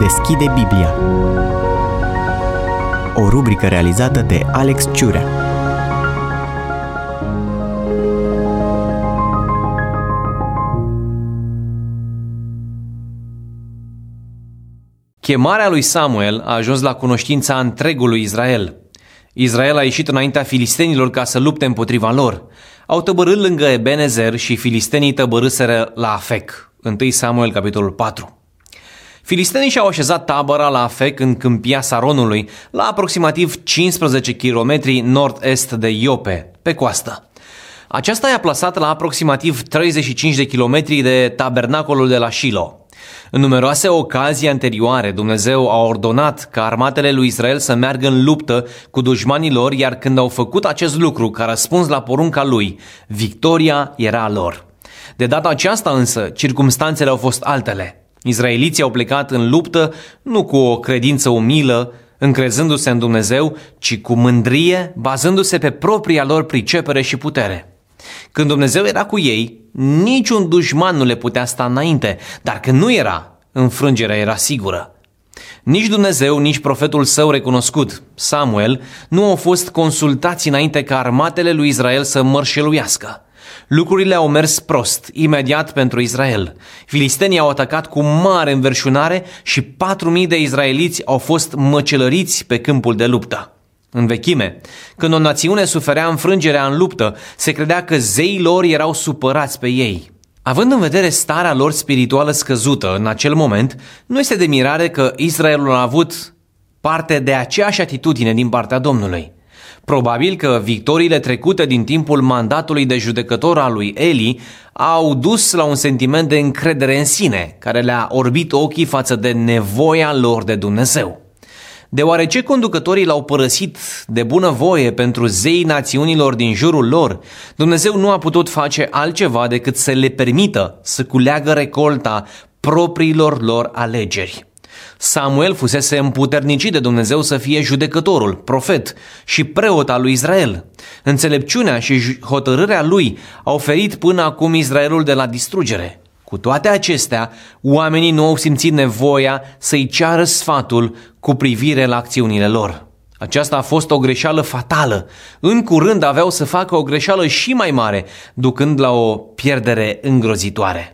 Deschide Biblia. O rubrică realizată de Alex Ciurea. Chemarea lui Samuel a ajuns la cunoștința întregului Israel. Israel a ieșit înaintea filistenilor ca să lupte împotriva lor. Au tăbărât lângă Ebenezer și filistenii tăbărâseră la Afec. 1 Samuel, capitolul 4. Filistenii și-au așezat tabăra la Afec în câmpia Saronului, la aproximativ 15 km nord-est de Iope, pe coastă. Aceasta i-a plasat la aproximativ 35 de kilometri de tabernacolul de la Shilo. În numeroase ocazii anterioare, Dumnezeu a ordonat ca armatele lui Israel să meargă în luptă cu dușmanii lor, iar când au făcut acest lucru ca răspuns la porunca lui, victoria era a lor. De data aceasta însă, circumstanțele au fost altele. Israeliții au plecat în luptă nu cu o credință umilă, încrezându-se în Dumnezeu, ci cu mândrie, bazându-se pe propria lor pricepere și putere. Când Dumnezeu era cu ei, niciun dușman nu le putea sta înainte, dar când nu era, înfrângerea era sigură. Nici Dumnezeu, nici profetul său recunoscut, Samuel, nu au fost consultați înainte ca armatele lui Israel să mărșăluiască. Lucrurile au mers prost, imediat pentru Israel. Filistenii au atacat cu mare înverșunare și 4.000 de israeliți au fost măcelăriți pe câmpul de luptă. În vechime, când o națiune suferea înfrângerea în luptă, se credea că zeii lor erau supărați pe ei. Având în vedere starea lor spirituală scăzută în acel moment, nu este de mirare că Israelul a avut parte de aceeași atitudine din partea Domnului. Probabil că victoriile trecute din timpul mandatului de judecător al lui Eli au dus la un sentiment de încredere în sine, care le-a orbit ochii față de nevoia lor de Dumnezeu. Deoarece conducătorii l-au părăsit de bunăvoie pentru zeii națiunilor din jurul lor, Dumnezeu nu a putut face altceva decât să le permită să culeagă recolta propriilor lor alegeri. Samuel fusese împuternicit de Dumnezeu să fie judecătorul, profet și preot al lui Israel. Înțelepciunea și hotărârea lui au ferit până acum Israelul de la distrugere. Cu toate acestea, oamenii nu au simțit nevoia să-i ceară sfatul cu privire la acțiunile lor. Aceasta a fost o greșeală fatală. În curând aveau să facă o greșeală și mai mare, ducând la o pierdere îngrozitoare.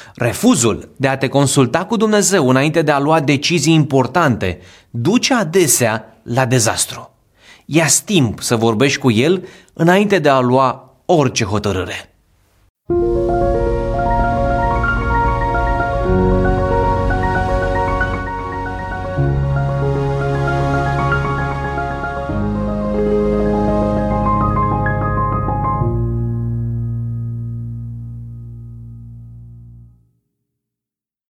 Refuzul de a te consulta cu Dumnezeu înainte de a lua decizii importante duce adesea la dezastru. Ia-ți timp să vorbești cu El înainte de a lua orice hotărâre.